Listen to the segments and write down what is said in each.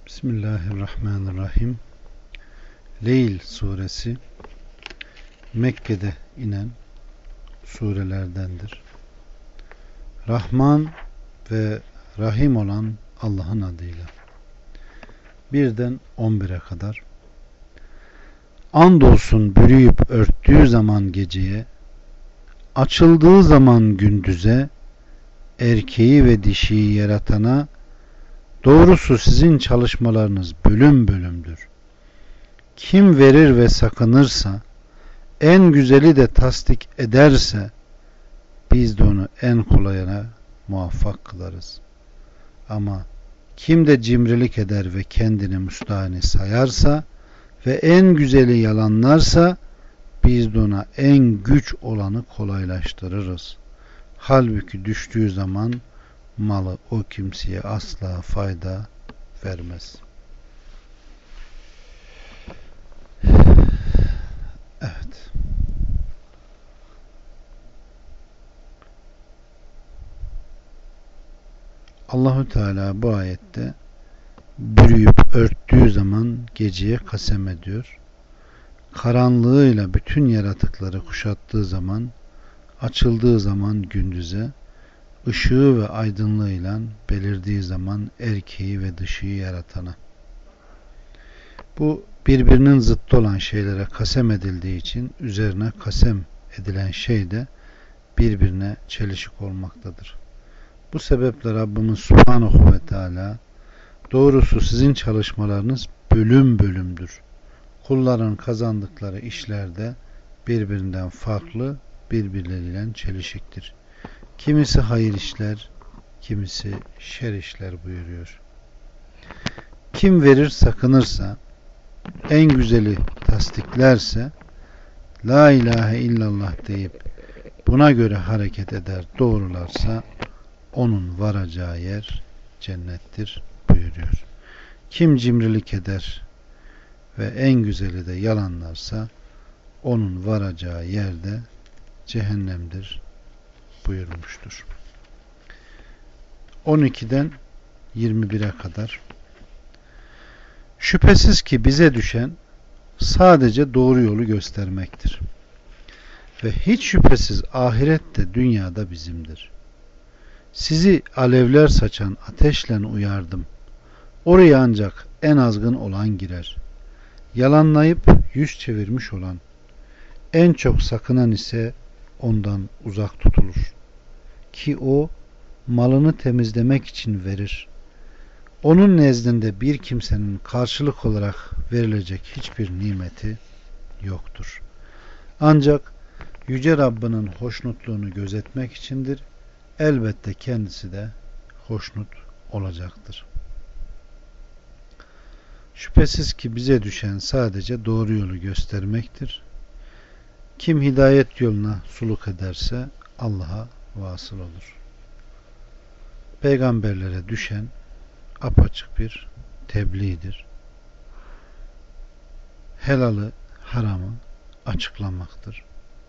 Bismillahirrahmanirrahim. Leyl suresi Mekke'de inen surelerdendir. Rahman ve Rahim olan Allah'ın adıyla. 1'den 11'e kadar. Andolsun bürüyüp örttüğü zaman geceye, açıldığı zaman gündüze, erkeği ve dişiyi yaratana, doğrusu sizin çalışmalarınız bölüm bölümdür. Kim verir ve sakınırsa, en güzeli de tasdik ederse, biz de onu en kolayına muvaffak kılarız. Ama kim de cimrilik eder ve kendini müstahni sayarsa ve en güzeli yalanlarsa, biz de ona en güç olanı kolaylaştırırız. Halbuki düştüğü zaman malı o kimseye asla fayda vermez. Evet. Allahu Teala bu ayette bürüyüp örttüğü zaman geceye kasem ediyor. Karanlığıyla bütün yaratıkları kuşattığı zaman, açıldığı zaman gündüze, ışığı ve aydınlığıyla belirdiği zaman erkeği ve dişiyi yaratana. Bu birbirinin zıttı olan şeylere kasem edildiği için üzerine kasem edilen şey de birbirine çelişik olmaktadır. Bu sebeple Rabbimiz Subhanahu ve Teala doğrusu sizin çalışmalarınız bölüm bölümdür. Kulların kazandıkları işlerde birbirinden farklı, birbirleriyle çelişiktir. Kimisi hayır işler, kimisi şer işler buyuruyor. Kim verir sakınırsa, en güzeli tasdiklerse, la ilahe illallah deyip buna göre hareket eder, doğrularsa, onun varacağı yer cennettir buyuruyor. Kim cimrilik eder ve en güzeli de yalanlarsa, onun varacağı yerde cehennemdir buyurmuştur. 12'den 21'e kadar. Şüphesiz ki bize düşen sadece doğru yolu göstermektir. Ve hiç şüphesiz ahiret de dünyada bizimdir. Sizi alevler saçan ateşle uyardım. Oraya ancak en azgın olan girer. Yalanlayıp yüz çevirmiş olan, en çok sakınan ise ondan uzak tutulur. Ki o malını temizlemek için verir. Onun nezdinde bir kimsenin karşılık olarak verilecek hiçbir nimeti yoktur. Ancak Yüce Rabbinin hoşnutluğunu gözetmek içindir. Elbette kendisi de hoşnut olacaktır. Şüphesiz ki bize düşen sadece doğru yolu göstermektir. Kim hidayet yoluna suluk ederse Allah'a vasıl olur. Peygamberlere düşen apaçık bir tebliğdir. Helalı, haramı açıklamaktır.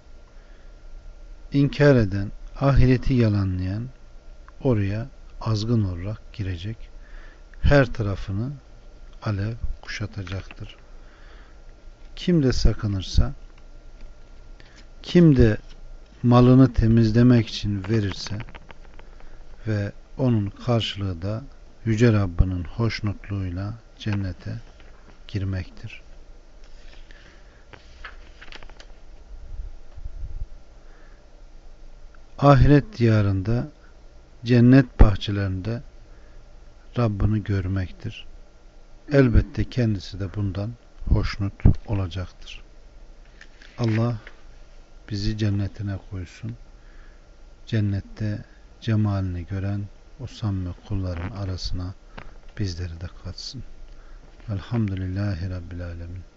İnkar eden, ahireti yalanlayan oraya azgın olarak girecek. Her tarafını alev kuşatacaktır. Kim de sakınırsa, kim de malını temizlemek için verirse ve onun karşılığı da Yüce Rabbinin hoşnutluğuyla cennete girmektir. Ahiret diyarında, cennet bahçelerinde Rabbini görmektir. Elbette kendisi de bundan hoşnut olacaktır. Allah bizi cennetine koysun. Cennette cemalini gören o samimi kulların arasına bizleri de katsın. Elhamdülillahi Rabbil Alemin.